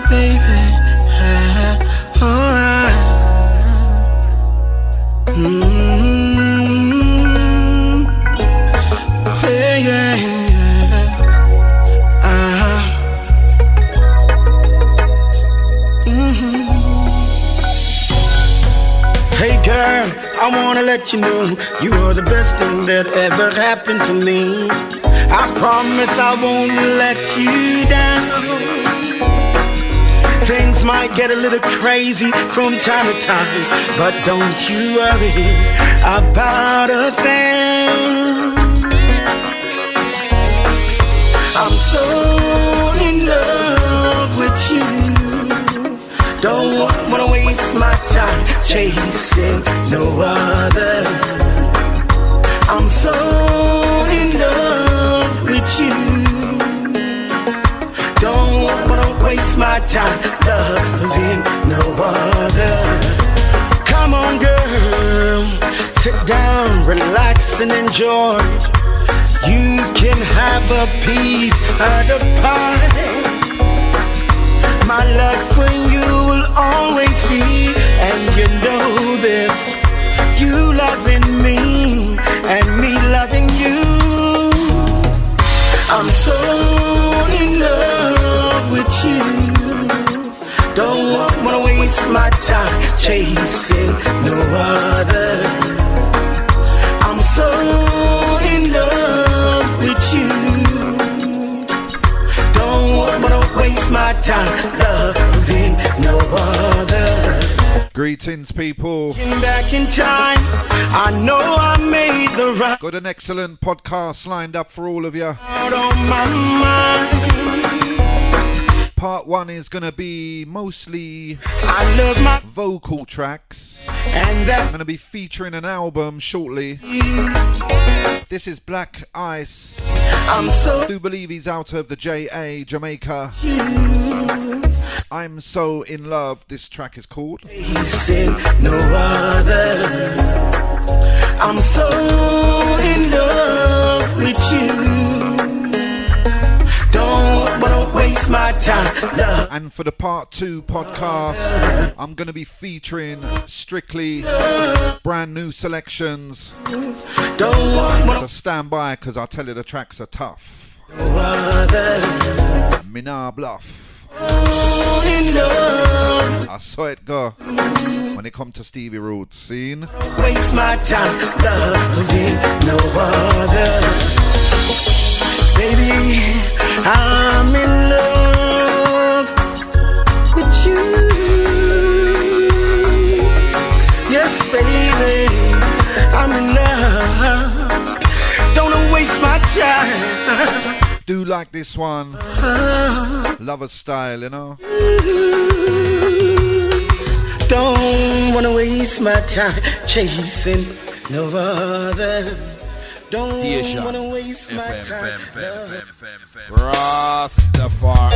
baby. Alright. Yeah, Hey girl, I wanna let you know you are the best thing that ever happened to me. I promise I won't let you down. Things might get a little crazy from time to time, but don't you worry about a thing. I'm so in love with you. Don't wanna waste my time chasing no other. I'm so in love with you. Don't wanna waste my time loving no other. Come on, girl, sit down, relax and enjoy. You can have a piece of the pie. My love for you will always be, and you know this. You loving me and me loving you. I'm so in love with you. Don't wanna waste my time chasing no other. I'm so in love with you. Don't wanna waste my time loving no other. Greetings, people. Back in time, I know I made the right. Got an excellent podcast lined up for all of you. Out on my mind. Part 1 is going to be mostly vocal tracks. And that's I'm going to be featuring an album shortly. This is Black Ice. I do believe he's out of the JA, Jamaica. I'm So In Love, this track is called. No other. I'm so in love with you. Don't wanna waste my time. And for the Part 2 podcast, I'm going to be featuring strictly brand new selections. So stand by, because I'll tell you the tracks are tough. Mina Bluff. I saw it go when it come to Stevie Rhodes. Seen? Waste my time loving no other. Baby, I'm in love with you. Yes, baby, I'm in love. Don't waste my time. Do like this one, lover style, you know. Don't wanna waste my time chasing no other. Don't wanna waste my time. Rastafari.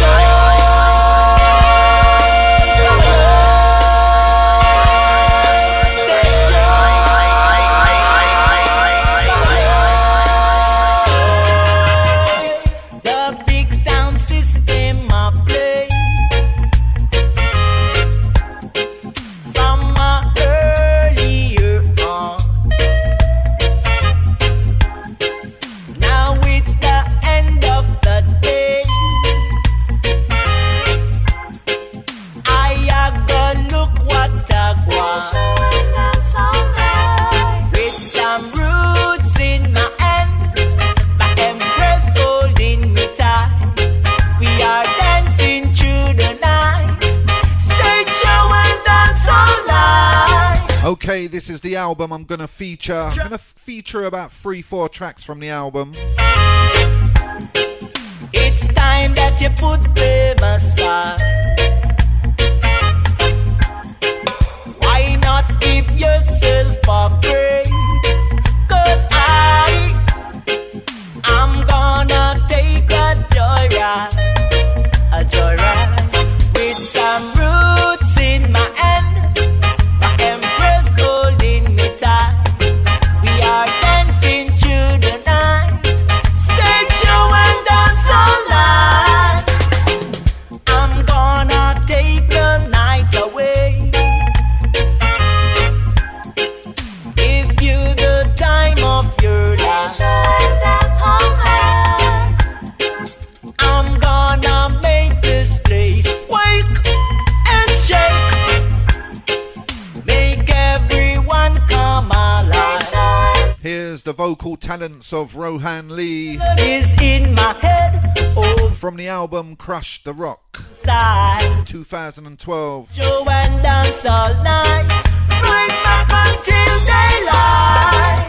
Okay, this is the album I'm gonna feature. I'm gonna feature about 3-4 tracks from the album. It's time that you put them aside. Why not give yourself a break? 'Cause I'm gonna take a joyride with some roots in my hand. I'm gonna the vocal talents of Rohan Lee is in my head. Oh, from the album Crush the Rock, style. 2012. Show and dance all night, right back until daylight.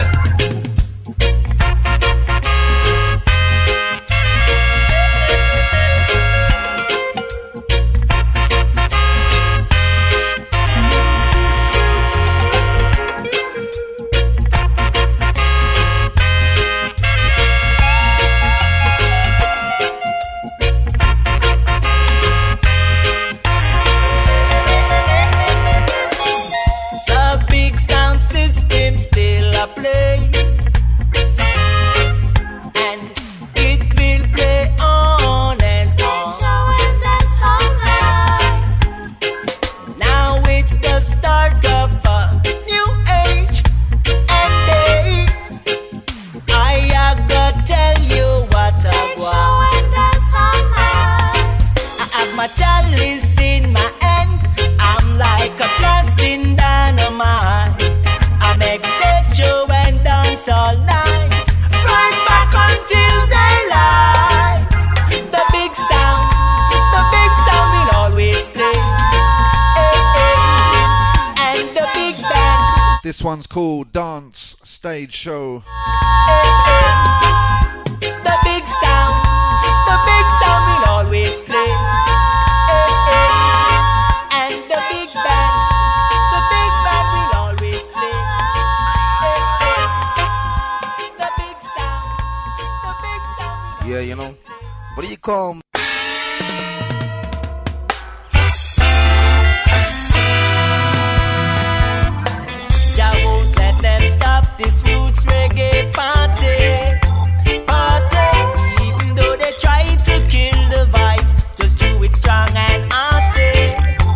This one's called Dance Stage Show. The big sound will always play. And the big band will always play. The big sound. Yeah, you know, what do you call? This roots reggae party, even though they try to kill the vibes, just do it strong and hearty.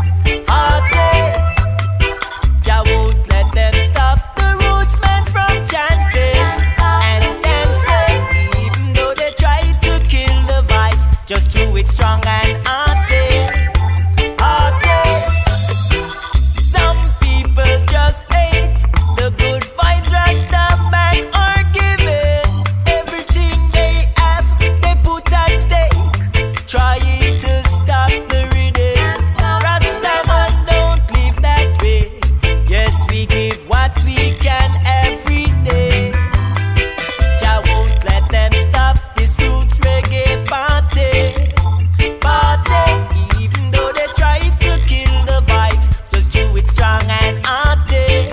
Jah won't let them stop the roots men from chanting and dancing, even though they try to kill the vibes, just do it strong and hearty. Some people just hate the good vibes Rasta man are giving. Everything they have, they put at stake, trying to stop the rhythm. Rasta man don't live that way. Yes, we give what we can every day. Jah won't let them stop this roots reggae party. Even though they try to kill the vibes, just do it strong and hearty.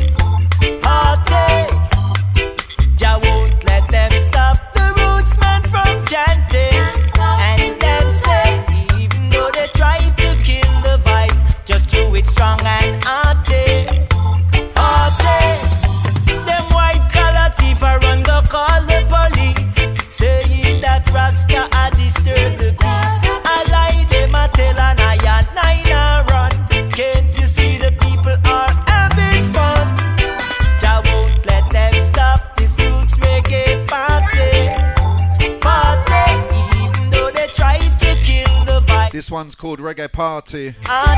Jah won't let them stop the roots man from chanting and dancing, even though they try to kill the vibes, just do it strong and hearty. Them white collar thief are run go call the police, saying that Rasta a disturb the peace. I lie them a tell and I run. Can't you see the people are having fun? Jah won't let them stop this roots reggae party, even though they try to kill the vibe. This one's called Reggae Party.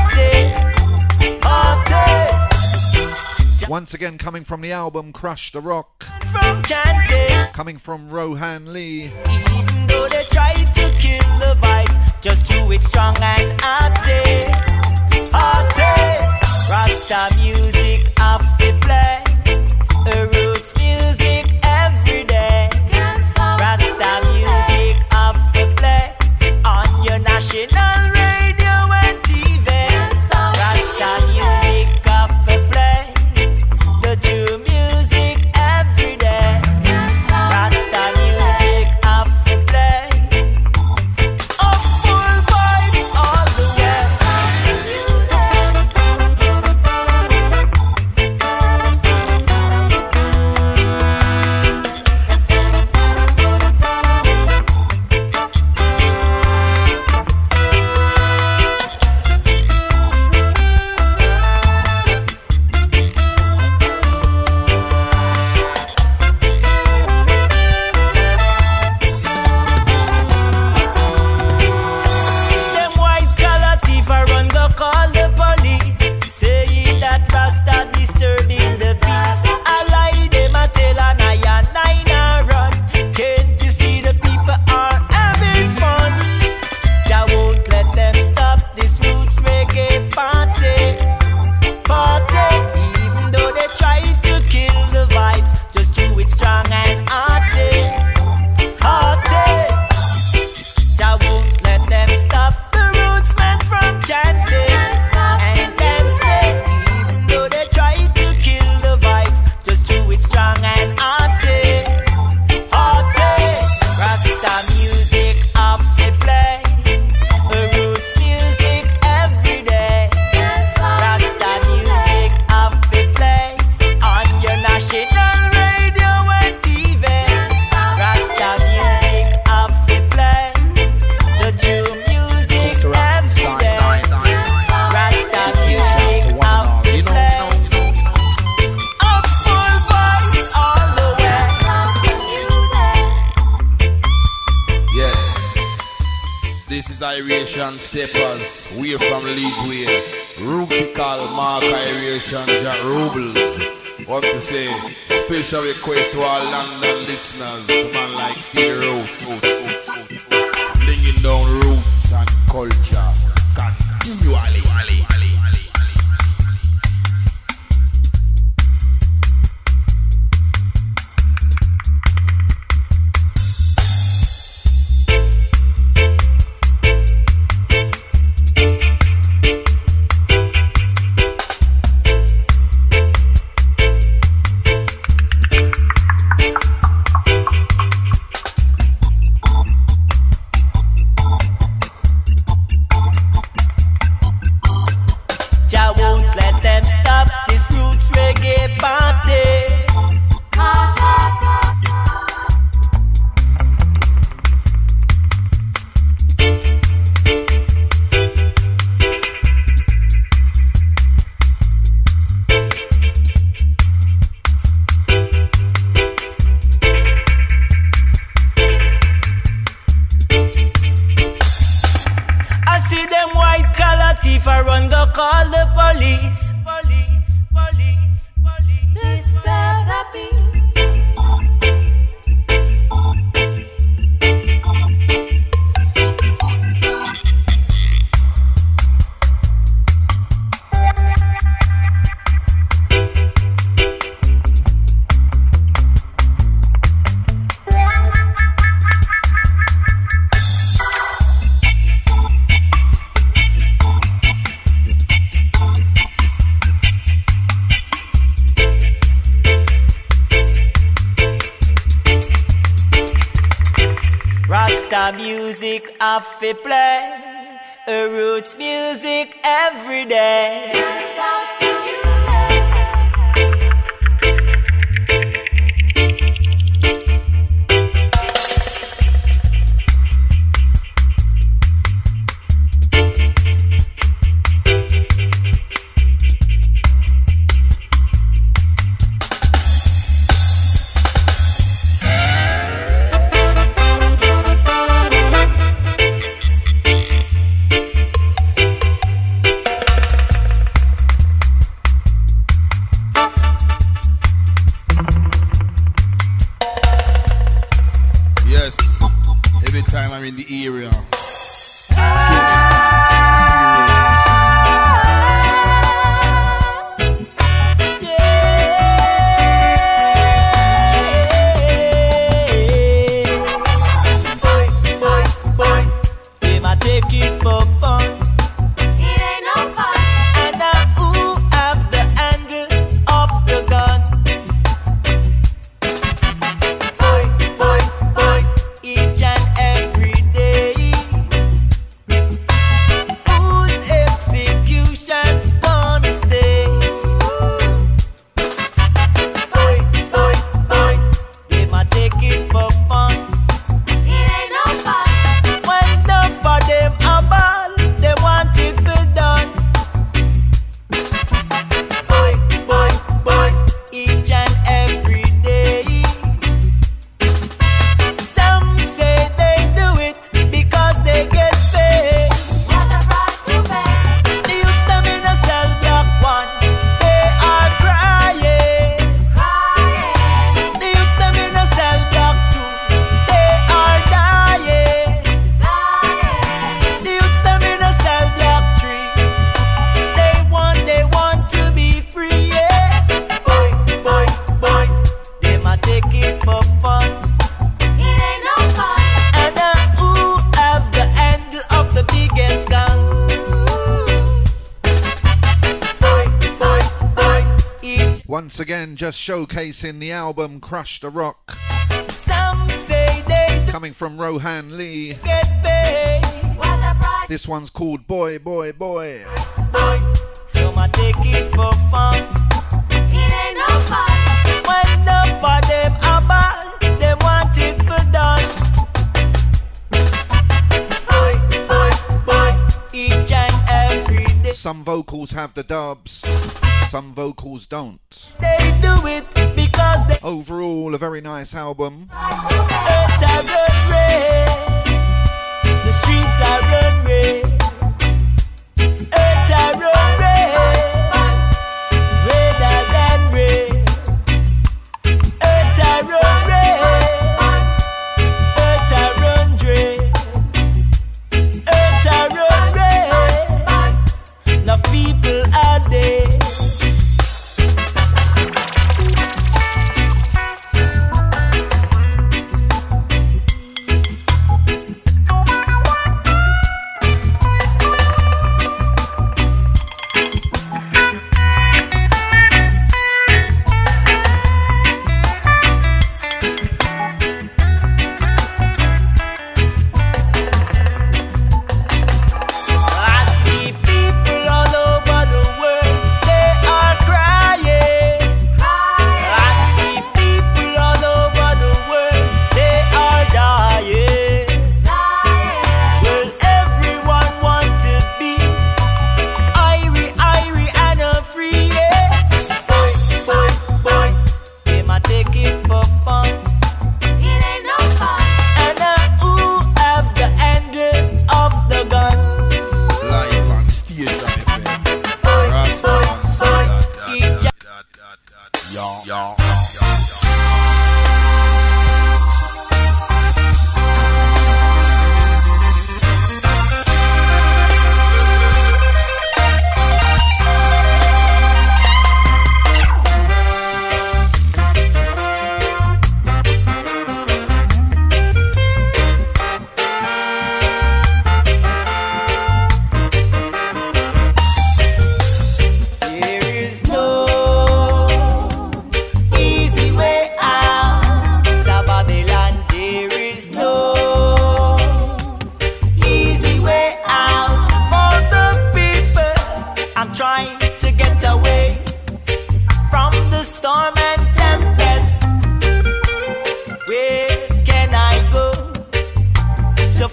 Once again, coming from the album Crush the Rock, From chanting, coming from Rohan Lee. even though they try to kill the vibes, just do it strong and hearty. Rasta music off the play, roots music every day. Rasta music off the play on your national radio and TV. Rasta music off the play, the true music every day. Rasta music off the play, up full vibes all the way. This is Irish Steppers. We're from Leeds Way. Rutical Mark Irish Jack Rubles. Want to say special request to our London listeners. To man like Steve Roots. Flinging down roots and culture. Continually. Music I fi play, roots music every day. In the area. Boy, they might take it for fun. It ain't no fun. And now who have the handle of the gun? Boy, each and every Once again, just showcasing the album Crush the Rock. Some say they coming from Rohan Lee. Get paid. This one's called Boy, Boy, Boy. Boy, so I take it for fun. It ain't no fun. When enough for them a ball, they want it for done. Boy, each and every day. Some vocals have the dubs, some vocals don't. They do it because they overall a very nice album. The streets are red.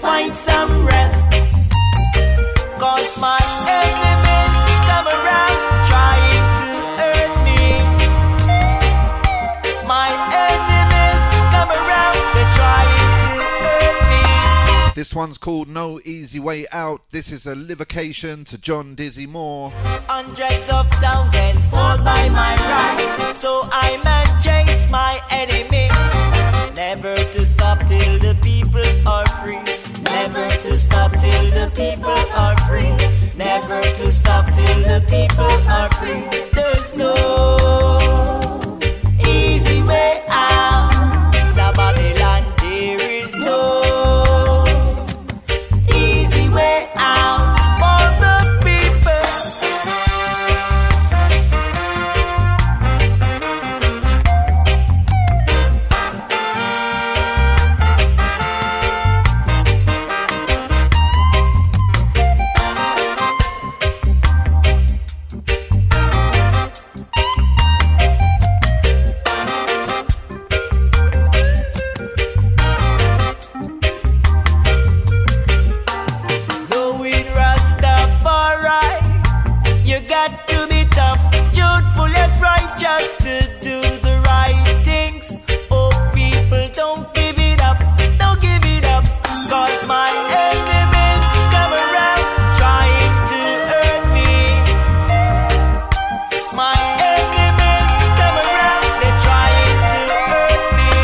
find some rest. Cause my enemies come around trying to hurt me. My enemies come around, they're trying to hurt me. This one's called No Easy Way Out. This is a livocation to John Dizzy Moore. Hundreds of thousands fall by my right, so I man chase my enemies. Never to stop till the people are free. Never to stop till the people are free. Never to stop till the people are free. There's no easy way out of Babylon. There is no easy way out for the people. Just to do the right things. Oh, people, don't give it up. Don't give it up. Cause my enemies come around trying to hurt me. My enemies come around, they're trying to hurt me.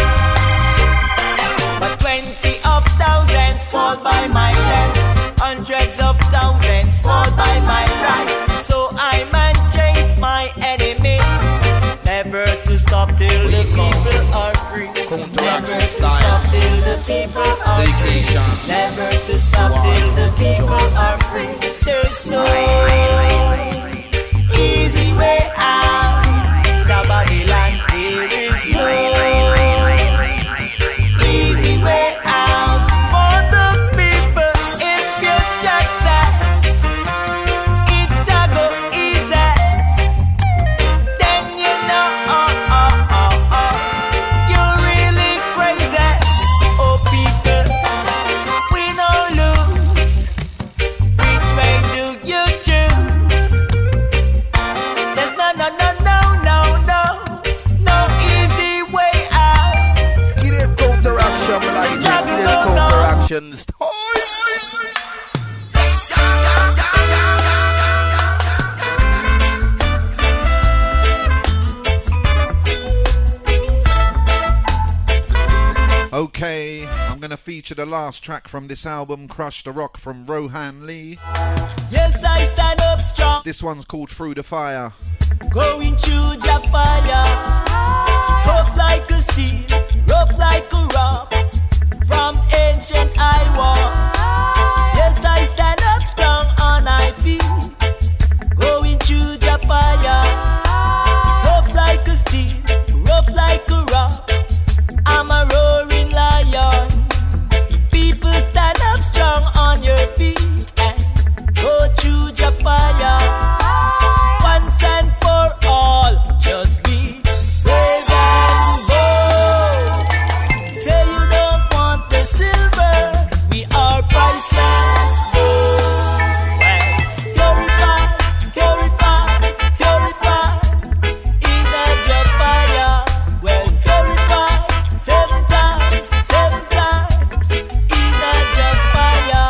But 20 of thousands fall by my left. Hundreds of thousands fall by my right. So I man chase my enemies. Never to stop till the people are free. Never to stop till the people are free. Never to stop till the people are free. There's no easy way out of Babylon. There is no easy way out for the people. If you check that, it'll go easy. Then you know, you're really crazy. Oh, people, we don't lose. Which way do you choose? There's no easy way out. Get it counteraction, man. The struggle goes on. Counteractions. Okay, I'm gonna feature the last track from this album, Crush the Rock, from Rohan Lee. Yes, I stand up strong. This one's called Through the Fire. Going through the fire. Tough like a steel, rough like a rock. From ancient Iowa. Yes, I stand up strong on my feet. Going through the fire. Tough like a steel, rough like a rock. I'm a roaring lion. People stand up strong on your feet and go through the fire. Once and for all, just be brave and bold. Say you don't want the silver, we are priceless gold. Well, purify, purify, in a job fire. Well, purify 7 times, 7 times, in a job fire.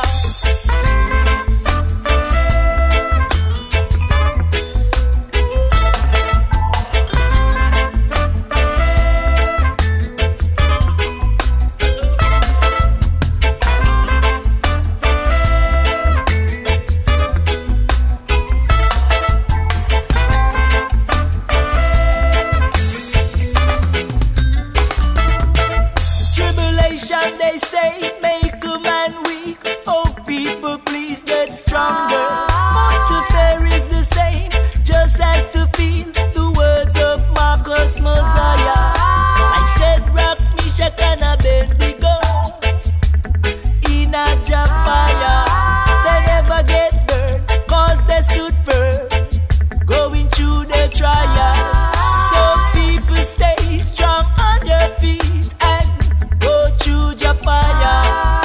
Tribulation, they say, make a man weak. Oh, people, please get stronger. Most affair is the same, just as to feel the words of Marcus Mosiah. Like Shadrach, Meshach, and Abednego in a job fire. They never get burned, cause they stood firm, going through their trials. So people stay strong on their feet and go through the fire.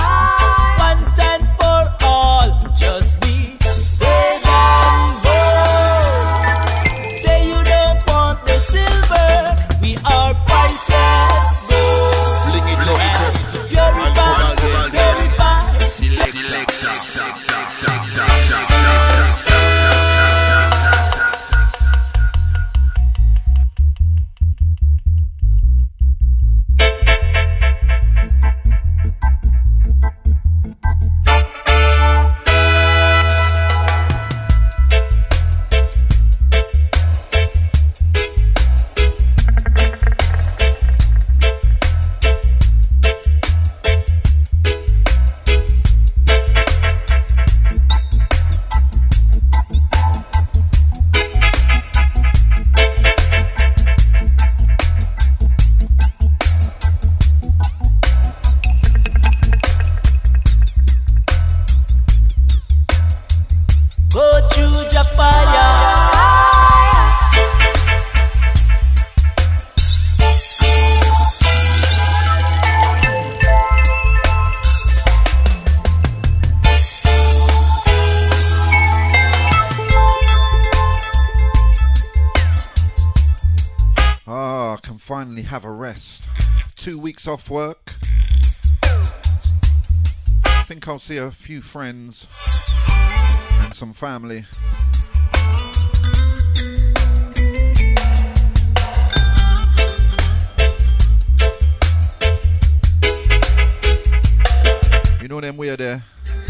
have a rest. 2 weeks off work. I think I'll see a few friends and some family. You know them we're there.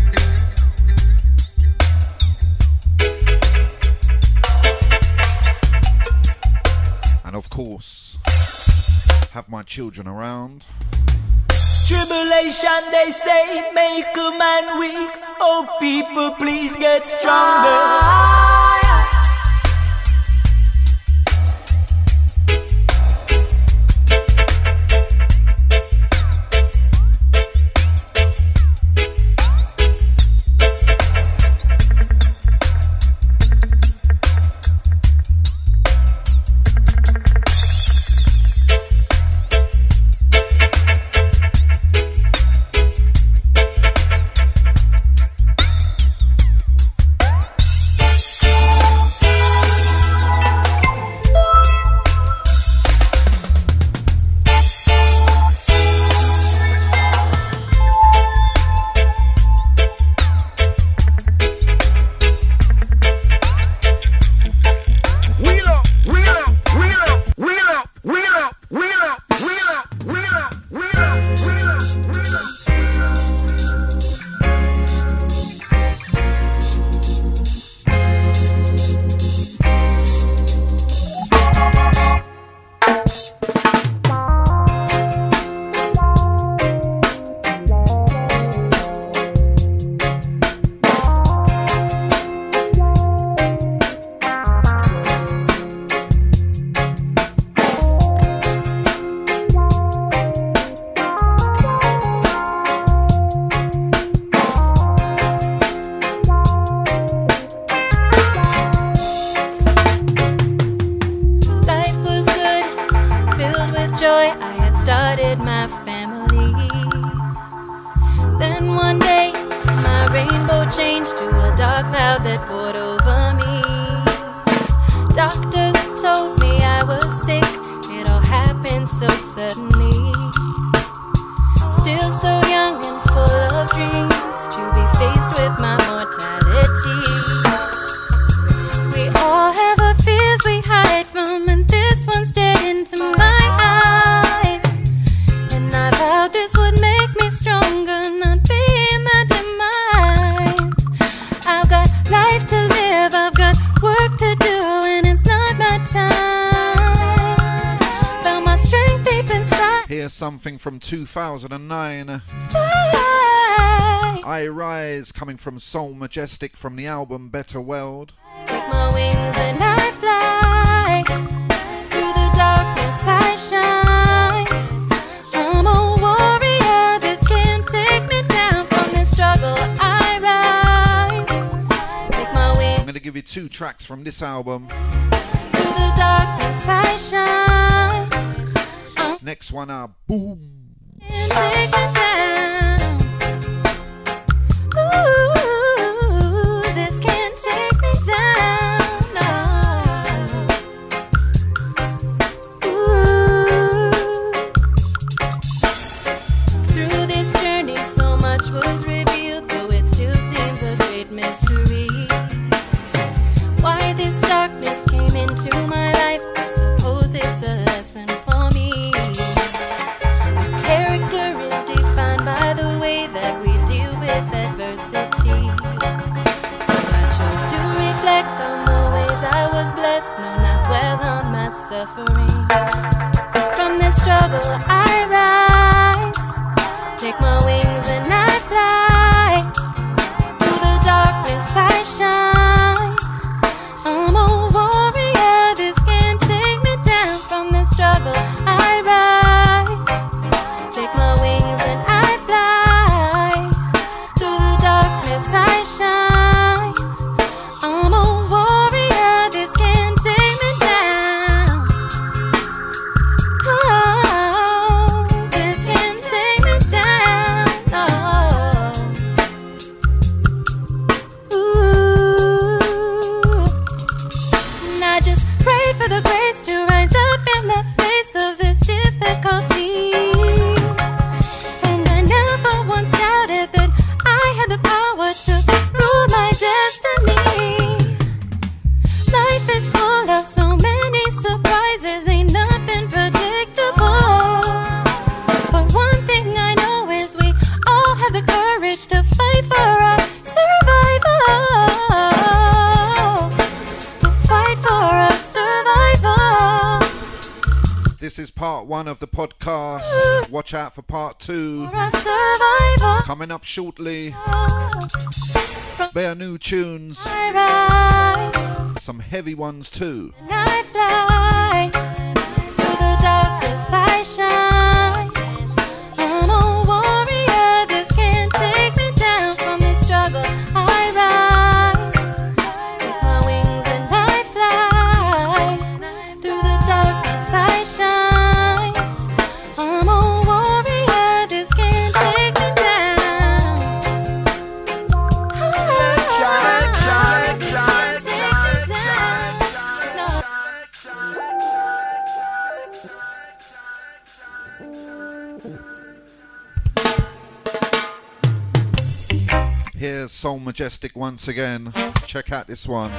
And of course, have my children around. Tribulation, they say, make a man weak. Oh, people, please get stronger. Something from 2009. I Rise, coming from Soul Majestic from the album Better World. Take my wings and I fly. Through the darkness I shine. I'm a warrior, this can't take me down. From this struggle I rise. Take my wings. I'm going to give you 2 tracks from this album. Through the darkness I shine. Next one up, boom. And take me down. Ooh, this can't take me down. No. Ooh. Through this journey, so much was revealed, though it still seems a great mystery. Why this darkness came into my life, I suppose it's a lesson for me. By the way that we deal with adversity. So I chose to reflect on the ways I was blessed, no, not dwell on my suffering. From this struggle I rise, take my wings and I fly. Through the darkness I shine. I'm a warrior, this can't take me down. From this struggle I rise, take my wings and I fly. Through the darkness I shine. I'm a warrior, this can't take me down. Oh, this can't take me down. have the courage to fight for our survival. To fight for our survival. This is part 1 of the podcast. Watch out for part 2. For our survival. Coming up shortly. Bare new tunes. I rise. Some heavy ones too. And I fly. Through the darkness I shine. I'm a warrior. This can't take me down. From this struggle I rise. With my wings and I fly. Through the darkness I shine. I'm a warrior. This can't take me down. Here's Soul Majestic once again. Check out this one.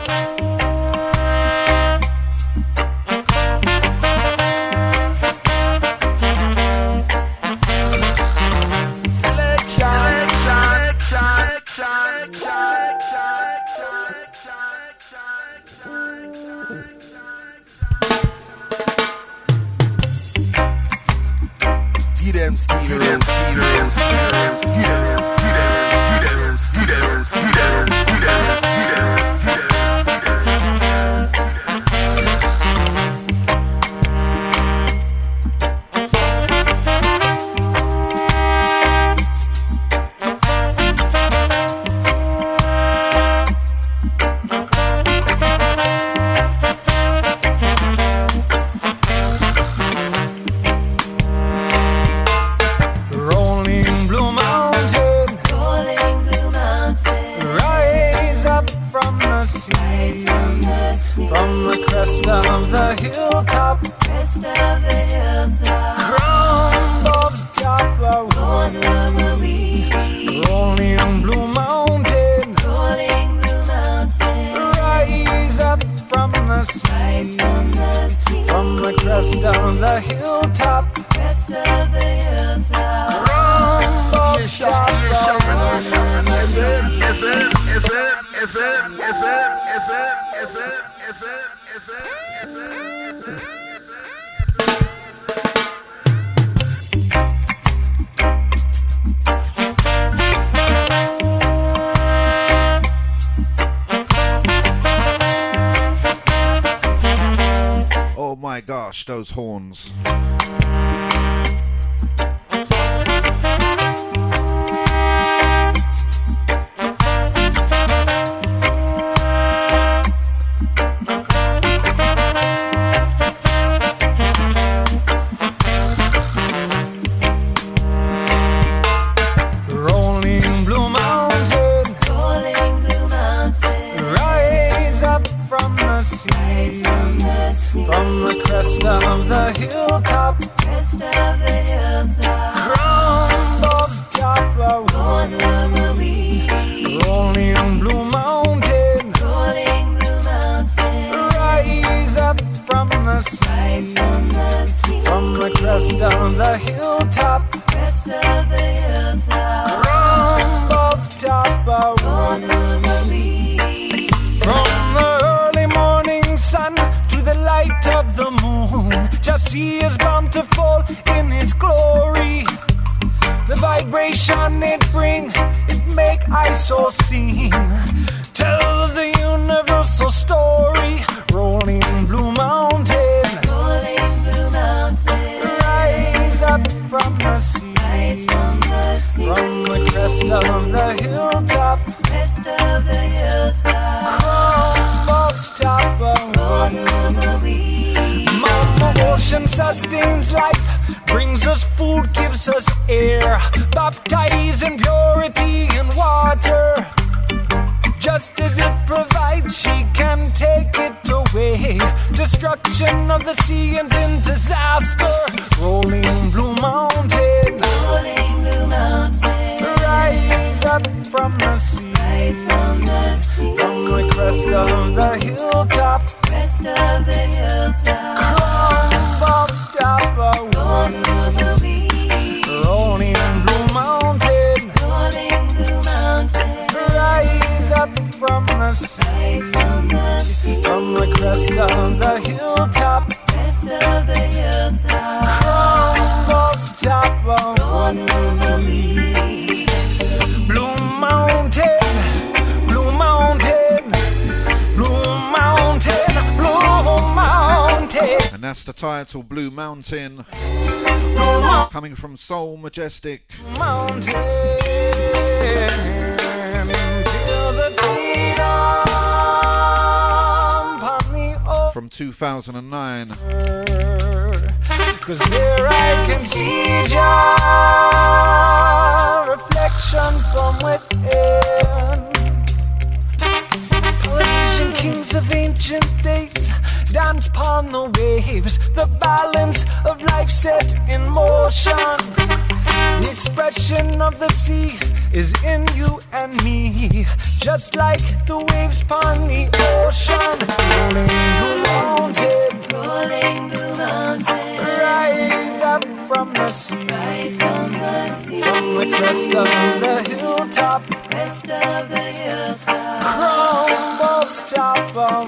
Oh my gosh, those horns. Sea is bound to fall in its glory. The vibration it bring, it make I so sing. Tells a universal story. Rolling Blue Mountain, Rolling Blue Mountain, rise up from the sea, rise from the sea, from the crest of the hilltop, crest of the hilltop, crown of Stopper. Mama Ocean sustains life, brings us food, gives us air, baptize in purity and water. Just as it provides, she can take it away. Destruction of the sea ends in disaster. Rolling Blue Mountain, Rolling Blue Mountain, rise up from the sea, rise from the sea, from the crest of the hilltop, crest of the hilltop, crown of Stopper. Rolling Blue Mountain, crest of the hilltop. Crest of the hilltop. Crumbles top of Blue Mountain, Blue Mountain, Blue Mountain, Blue Mountain. And that's the title, Blue Mountain. Coming from Soul Majestic. Mountain, feel the freedom upon the ocean. From 2009. 'Cause there I can see your reflection from within. Polynesian kings of ancient days dance upon the waves. The balance of life set in motion. The expression of the sea is in you and me, just like the waves upon the ocean. Rolling the mountain, Rolling the mountain. rise up from the sea, Rise from the sea. from the crest of the hilltop. Crest of the hilltop. Crumbles top of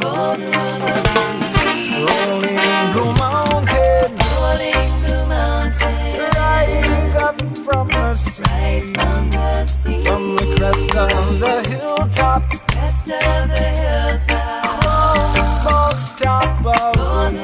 rolling blue mountain. Rolling the mountain. Rise up from the sea, Rise from the sea. from the crest of the hilltop. Crest of the hilltop. Crumbles top of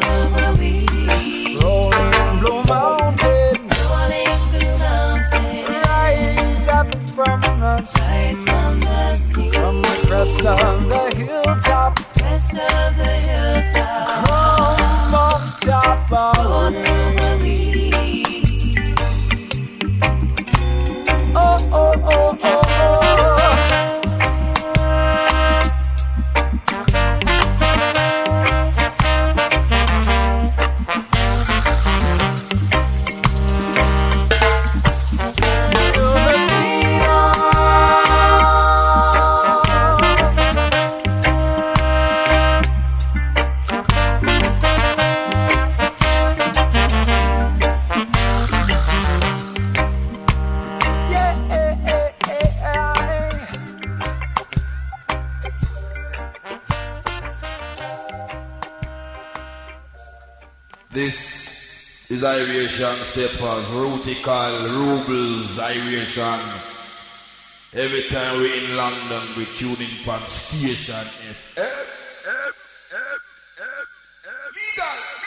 rolling blue mountain. Rolling the mountain. Rise up from the sea, Rise from the sea. from the crest of the hilltop. Crest of the hilltop. Crumbles top of oh, oh, oh, oh, oh. This is Irish Steppers, Rutical, Rubles, Irish. Every time we're in London, we tune in from Station FM. Legal.